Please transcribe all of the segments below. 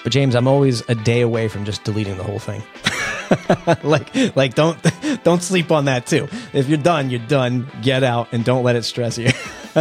But James, I'm always a day away from just deleting the whole thing. like don't sleep on that too. If you're done, you're done. Get out and don't let it stress you.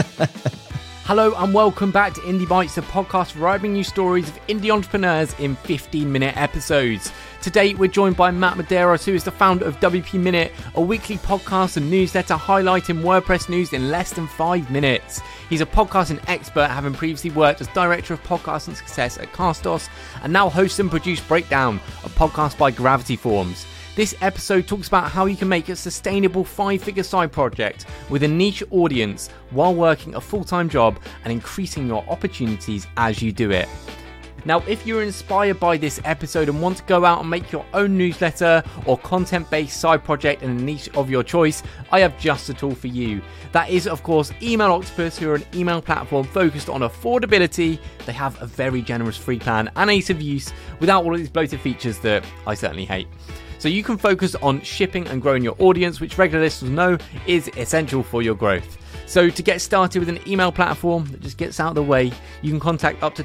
Hello and welcome back to Indie Bites, the podcast where I bring you stories of indie entrepreneurs in 15-minute episodes. Today we're joined by Matt Medeiros, who is the founder of WP Minute, a weekly podcast and newsletter highlighting WordPress news in less than 5 minutes. He's a podcasting expert, having previously worked as Director of Podcasting Success at Castos, and now hosts and produces Breakdown, a podcast by Gravity Forms. This episode talks about how you can make a sustainable 5-figure side project with a niche audience while working a full-time job and increasing your opportunities as you do it. Now, if you're inspired by this episode and want to go out and make your own newsletter or content-based side project in a niche of your choice, I have just the tool for you. That is, of course, Email Octopus, who are an email platform focused on affordability. They have a very generous free plan and ease of use without all of these bloated features that I certainly hate. So you can focus on shipping and growing your audience, which regular listeners know is essential for your growth. So to get started with an email platform that just gets out of the way, you can contact up to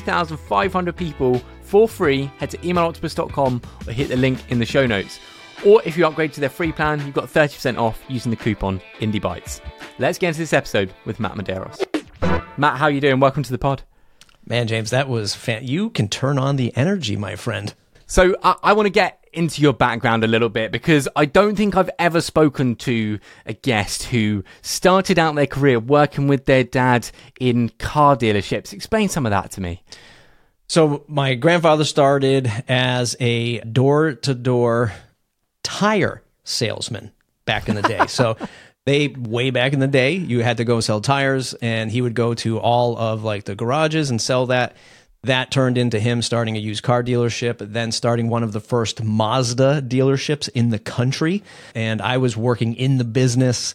2,500 people for free. Head to emailoctopus.com or hit the link in the show notes. Or if you upgrade to their free plan, you've got 30% off using the coupon IndieBytes. Let's get into this episode with Matt Medeiros. Matt, how are you doing? Welcome to the pod. Man, James, that was you can turn on the energy, my friend. So I want to get into your background a little bit, because I don't think I've ever spoken to a guest who started out their career working with their dad in car dealerships. Explain some of that to me. So my grandfather started as a door-to-door tire salesman back in the day. So way back in the day, you had to go sell tires, and he would go to all of like the garages and sell that. That turned into him starting a used car dealership, then starting one of the first Mazda dealerships in the country. And I was working in the business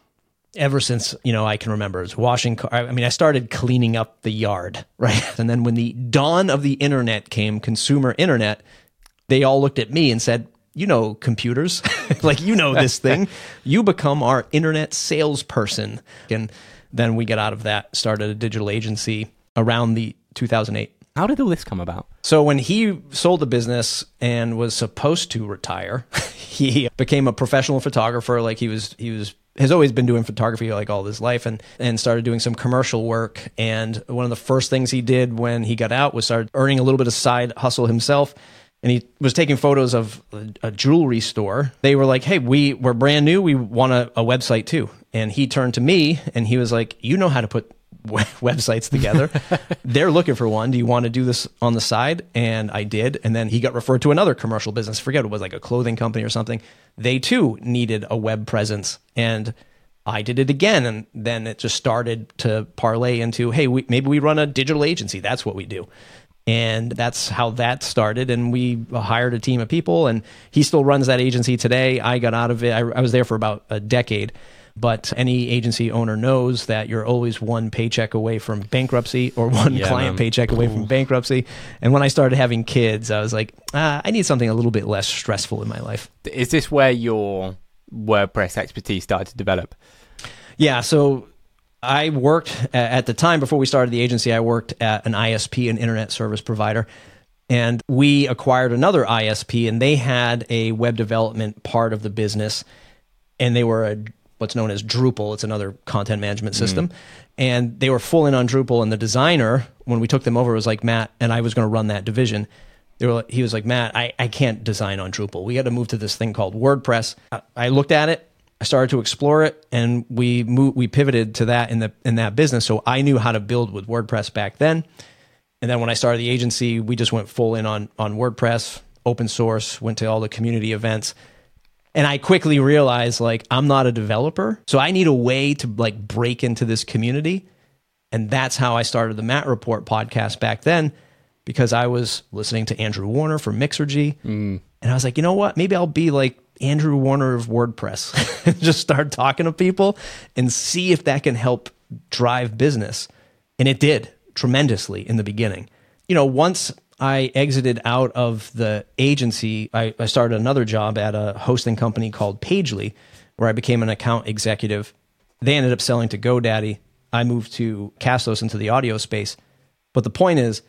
ever since, I can remember. It was washing car. I started cleaning up the yard, right? And then when the dawn of the internet came, consumer internet, they all looked at me and said, computers, like, this thing. You become our internet salesperson. And then we got out of that, started a digital agency around the 2008. How did all this come about? So when he sold the business and was supposed to retire, he became a professional photographer. Like he has always been doing photography like all his life, and started doing some commercial work. And one of the first things he did when he got out was start earning a little bit of side hustle himself. And he was taking photos of a jewelry store. They were like, hey, we're brand new. We want a website too. And he turned to me and he was like, you know how to put websites together. They're looking for one. Do you want to do this on the side? And I did. And then he got referred to another commercial business. Forget it was like a clothing company or something. They too needed a web presence. And I did it again. And then it just started to parlay into, hey, maybe we run a digital agency. That's what we do. And that's how that started. And we hired a team of people, and he still runs that agency today. I got out of it. I was there for about a decade. But any agency owner knows that you're always one paycheck away from bankruptcy, or one client paycheck away from bankruptcy. And when I started having kids, I was like, I need something a little bit less stressful in my life. Is this where your WordPress expertise started to develop? Yeah. So I worked at the time before we started the agency, I worked at an ISP, an internet service provider. And we acquired another ISP, and they had a web development part of the business. And they were what's known as Drupal. It's another content management system. And they were full in on Drupal. And the designer, when we took them over, was like, Matt, and I was going to run that division. He was like, Matt, I can't design on Drupal. We got to move to this thing called WordPress. I looked at it. I started to explore it, and we pivoted to that in that business. So I knew how to build with WordPress back then. And then when I started the agency, we just went full in on WordPress, open source, went to all the community events. And I quickly realized, like, I'm not a developer, so I need a way to like break into this community. And that's how I started the Matt Report podcast back then, because I was listening to Andrew Warner from Mixergy. And I was like, you know what? Maybe I'll be like Andrew Warner of WordPress and just start talking to people and see if that can help drive business. And it did tremendously in the beginning. Once I exited out of the agency, I started another job at a hosting company called Pagely, where I became an account executive. They ended up selling to GoDaddy. I moved to Castos into the audio space. But the point is,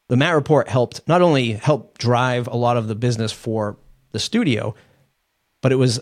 the Matt Report not only helped drive a lot of the business for the studio, but it was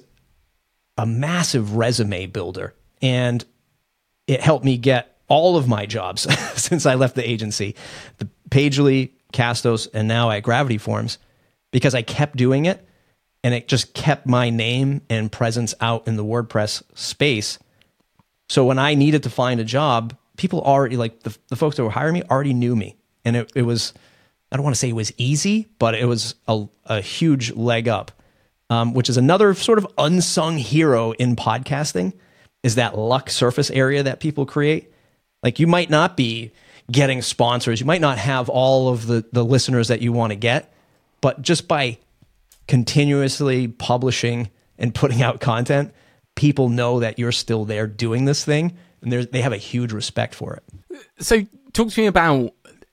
a massive resume builder. And it helped me get all of my jobs since I left the agency, the Pagely, Castos, and now at Gravity Forms, because I kept doing it and it just kept my name and presence out in the WordPress space. So when I needed to find a job, people already, like the folks that were hiring me already knew me. And it was, I don't want to say it was easy, but it was a huge leg up, which is another sort of unsung hero in podcasting, is that luck surface area that people create. Like, you might not be getting sponsors, you might not have all of the listeners that you want to get, but just by continuously publishing and putting out content, people know that you're still there doing this thing, and they have a huge respect for it. So talk to me about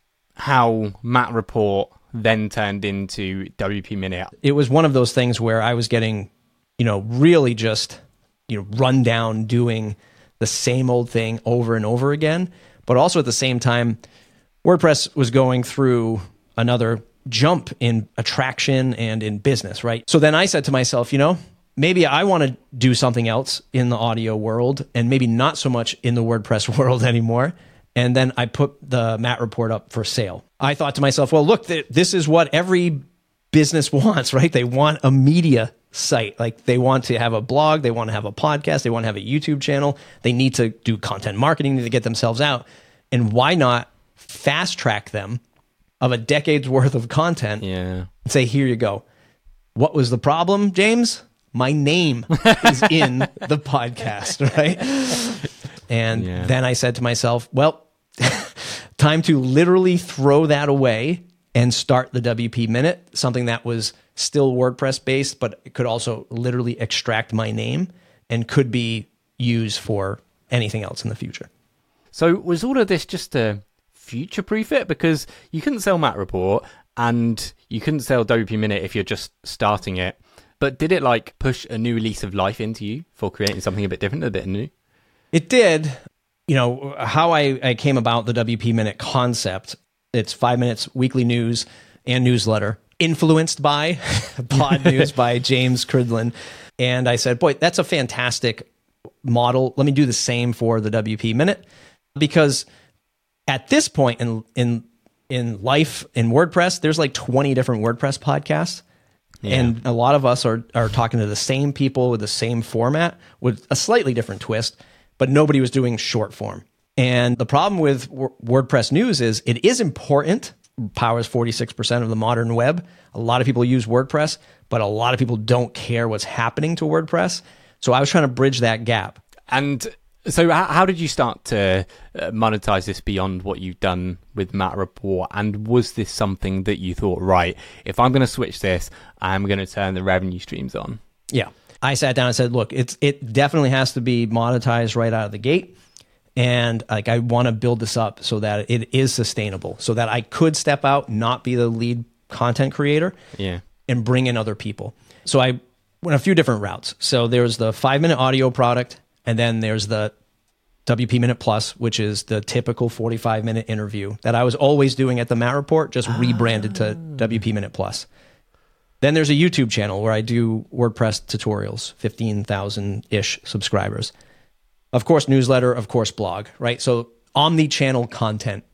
how Matt Report then turned into WP Minute. It was one of those things where I was getting, really just, run down doing the same old thing over and over again. But also at the same time, WordPress was going through another jump in attraction and in business, right? So then I said to myself, maybe I want to do something else in the audio world and maybe not so much in the WordPress world anymore. And then I put the Matt Report up for sale. I thought to myself, well, look, this is what every business wants, right? They want a media site. Like, they want to have a blog, they want to have a podcast, they want to have a YouTube channel. They need to do content marketing to get themselves out. And why not fast track them of a decade's worth of content and say, here you go. What was the problem, James? My name is in the podcast, right? And then I said to myself, well, time to literally throw that away and start the WP Minute, something that was still WordPress based, but it could also literally extract my name and could be used for anything else in the future. So was all of this just to future-proof it? Because you couldn't sell Matt Report and you couldn't sell WP Minute if you're just starting it. But did it push a new lease of life into you for creating something a bit different, a bit new? It did. How I came about the WP Minute concept, it's 5 minutes weekly news and newsletter, influenced by Pod News by James Cridland. And I said, boy, that's a fantastic model. Let me do the same for the WP Minute. Because at this point in life, in WordPress, there's 20 different WordPress podcasts. Yeah. And a lot of us are talking to the same people with the same format with a slightly different twist, but nobody was doing short form. And the problem with WordPress news is it is important. Powers 46% of the modern web. A lot of people use WordPress, but a lot of people don't care what's happening to WordPress. So I was trying to bridge that gap. And so how did you start to monetize this beyond what you've done with Matt Report? And was this something that you thought, right, if I'm going to switch this, I'm going to turn the revenue streams on? Yeah. I sat down and said, look, it definitely has to be monetized right out of the gate. And I want to build this up so that it is sustainable, so that I could step out, not be the lead content creator, and bring in other people. So I went a few different routes. So there's the 5-minute audio product, and then there's the WP Minute Plus, which is the typical 45-minute interview that I was always doing at the Matt Report, just rebranded to WP Minute Plus. Then there's a YouTube channel where I do WordPress tutorials, 15,000-ish subscribers. Of course, newsletter, of course, blog, right? So omni-channel content.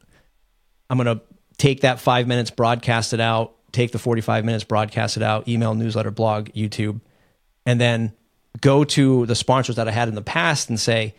I'm going to take that 5 minutes, broadcast it out, take the 45 minutes, broadcast it out, email, newsletter, blog, YouTube, and then go to the sponsors that I had in the past and say,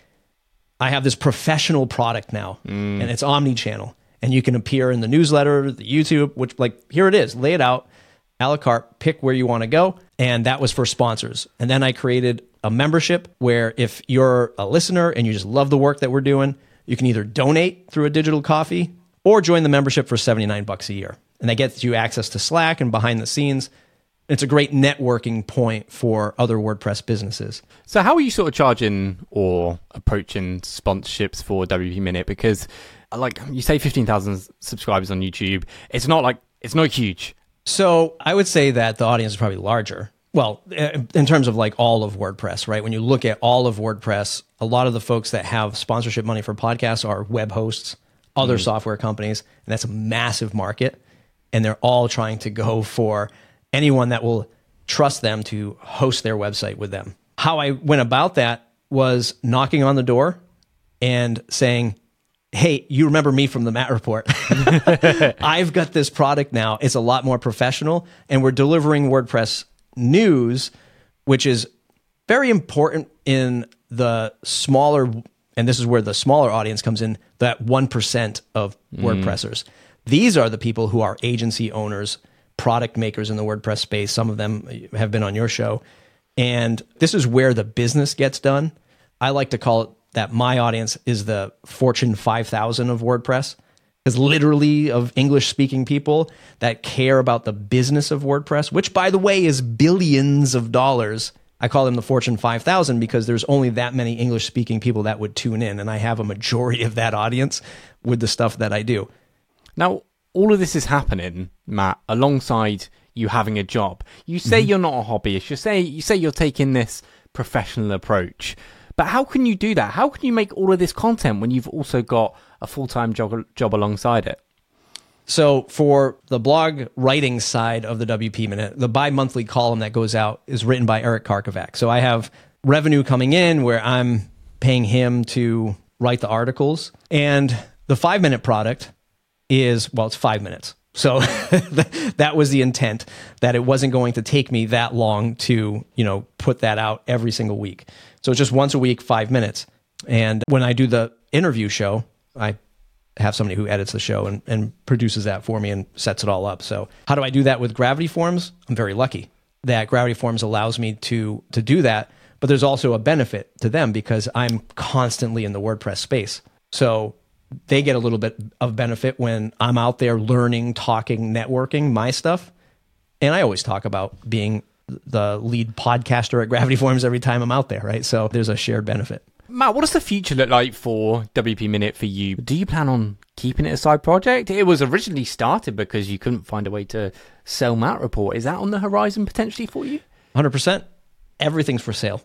I have this professional product now, and it's omni-channel, and you can appear in the newsletter, the YouTube, which here it is, lay it out, a la carte, pick where you want to go. And that was for sponsors. And then I created a membership where if you're a listener and you just love the work that we're doing, you can either donate through a digital coffee or join the membership for $79 a year. And that gets you access to Slack and behind the scenes. It's a great networking point for other WordPress businesses. So how are you sort of charging or approaching sponsorships for WP Minute? Because you say 15,000 subscribers on YouTube. It's not huge. So I would say that the audience is probably larger. Well, in terms of all of WordPress, right? When you look at all of WordPress, a lot of the folks that have sponsorship money for podcasts are web hosts, other software companies, and that's a massive market. and they're all trying to go for anyone that will trust them to host their website with them. How I went about that was knocking on the door and saying, hey, you remember me from the Matt Report. I've got this product now. It's a lot more professional, and we're delivering WordPress news, which is very important in the smaller, and this is where the smaller audience comes in, that 1% of WordPressers. These are the people who are agency owners, product makers in the WordPress space. Some of them have been on your show. And this is where the business gets done. I like to call it that my audience is the Fortune 5,000 of WordPress. Because literally of English-speaking people that care about the business of WordPress, which, by the way, is billions of dollars. I call them the Fortune 5,000 because there's only that many English-speaking people that would tune in, and I have a majority of that audience with the stuff that I do. Now, all of this is happening, Matt, alongside you having a job. You say you're not a hobbyist. You say you're taking this professional approach. But how can you do that? How can you make all of this content when you've also got a full-time job alongside it? So for the blog writing side of the WP Minute, the bi-monthly column that goes out is written by Eric Karkovac. So I have revenue coming in where I'm paying him to write the articles. And the 5-minute product is, well, it's 5 minutes. So that was the intent, that it wasn't going to take me that long to, put that out every single week. So it's just once a week, 5 minutes. And when I do the interview show, I have somebody who edits the show and produces that for me and sets it all up. So how do I do that with Gravity Forms? I'm very lucky that Gravity Forms allows me to do that. But there's also a benefit to them because I'm constantly in the WordPress space. So they get a little bit of benefit when I'm out there learning, talking, networking my stuff. And I always talk about being the lead podcaster at Gravity Forms every time I'm out there, right? So there's a shared benefit. Matt, what does the future look like for WP Minute for you? Do you plan on keeping it a side project? It was originally started because you couldn't find a way to sell Matt Report. Is that on the horizon potentially for you? 100%. Everything's for sale.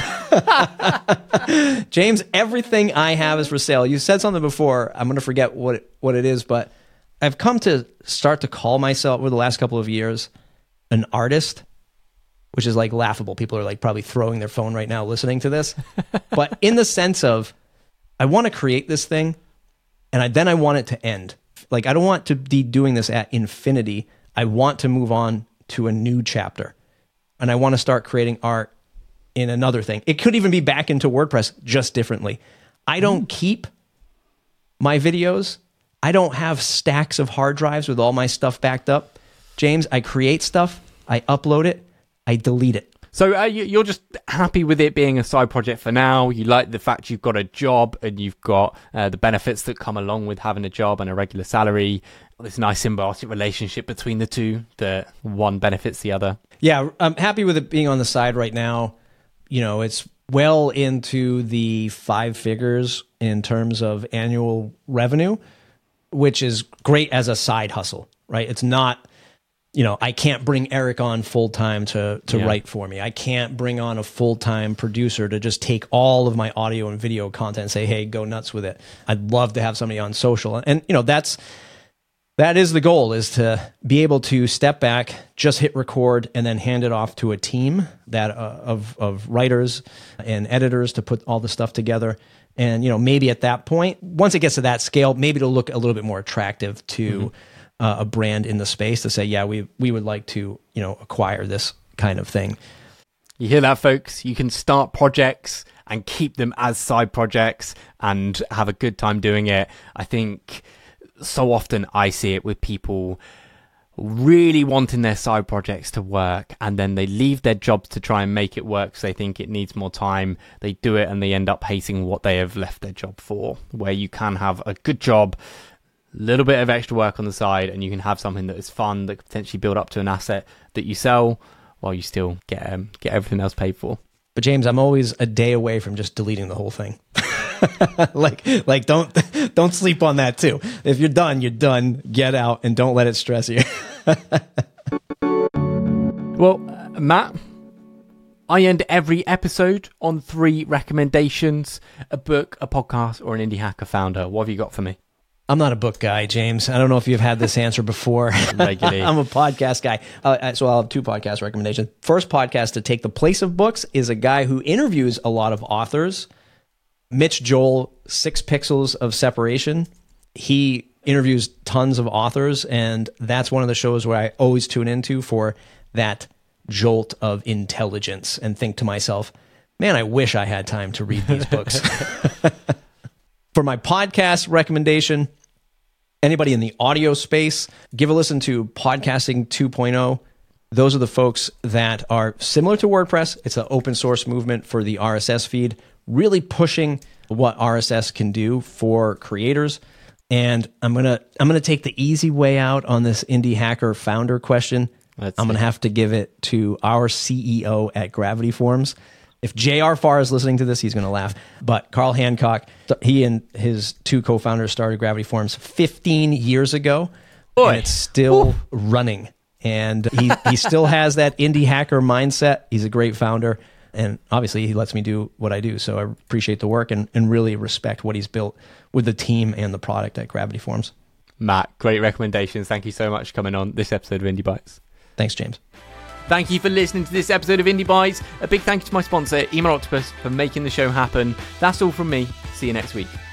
James, everything I have is for sale. You said something before. I'm going to forget what it is, but I've come to start to call myself over the last couple of years an artist, which is like laughable. People are like probably throwing their phone right now listening to this. But in the sense of, I want to create this thing and then I want it to end. Like, I don't want to be doing this at infinity. I want to move on to a new chapter. And I want to start creating art in another thing. It could even be back into WordPress, just differently. I don't keep my videos. I don't have stacks of hard drives with all my stuff backed up. James, I create stuff, I upload it, I delete it. So you're just happy with it being a side project for now. You like the fact you've got a job and you've got the benefits that come along with having a job and a regular salary. This nice symbiotic relationship between the two, that one benefits the other. Yeah, I'm happy with it being on the side right now. It's well into the 5 figures in terms of annual revenue, which is great as a side hustle, right? It's not, I can't bring Eric on full-time to write for me. I can't bring on a full-time producer to just take all of my audio and video content and say, hey, go nuts with it. I'd love to have somebody on social. And, that is the goal, is to be able to step back, just hit record, and then hand it off to a team that of writers and editors to put all the stuff together. And, maybe at that point, once it gets to that scale, maybe it'll look a little bit more attractive to a brand in the space to say, yeah, we would like to, acquire this kind of thing. You hear that, folks? You can start projects and keep them as side projects and have a good time doing it. I think so often I see it with people really wanting their side projects to work, and then they leave their jobs to try and make it work because they think it needs more time. They do it and they end up hating what they have left their job for, where you can have a good job, a little bit of extra work on the side, and you can have something that is fun that could potentially build up to an asset that you sell while you still get everything else paid for. But James, I'm always a day away from just deleting the whole thing. like don't sleep on that too. If you're done, you're done. Get out and don't let it stress you. Well, Matt, I end every episode on 3 recommendations: a book, a podcast, or an indie hacker founder. What have you got for me? I'm not a book guy, James. I don't know if you've had this answer before. Regularly. I'm a podcast guy. So I'll have 2 podcast recommendations. First podcast to take the place of books is a guy who interviews a lot of authors. Mitch Joel, 6 Pixels of Separation. He interviews tons of authors, and that's one of the shows where I always tune into for that jolt of intelligence and think to myself, man, I wish I had time to read these books. For my podcast recommendation, anybody in the audio space, give a listen to Podcasting 2.0. Those are the folks that are similar to WordPress. It's an open source movement for the RSS feed, really pushing what RSS can do for creators. And I'm gonna take the easy way out on this indie hacker founder question. I'm going to have to give it to our CEO at Gravity Forms. If J.R. Farr is listening to this, he's going to laugh. But Carl Hancock, he and his 2 co-founders started Gravity Forms 15 years ago. Boy. And it's still running. And he still has that indie hacker mindset. He's a great founder. And obviously, he lets me do what I do. So I appreciate the work and really respect what he's built with the team and the product at Gravity Forms. Matt, great recommendations. Thank you so much for coming on this episode of Indie Bites. Thanks, James. Thank you for listening to this episode of Indie Bites. A big thank you to my sponsor, Email Octopus, for making the show happen. That's all from me. See you next week.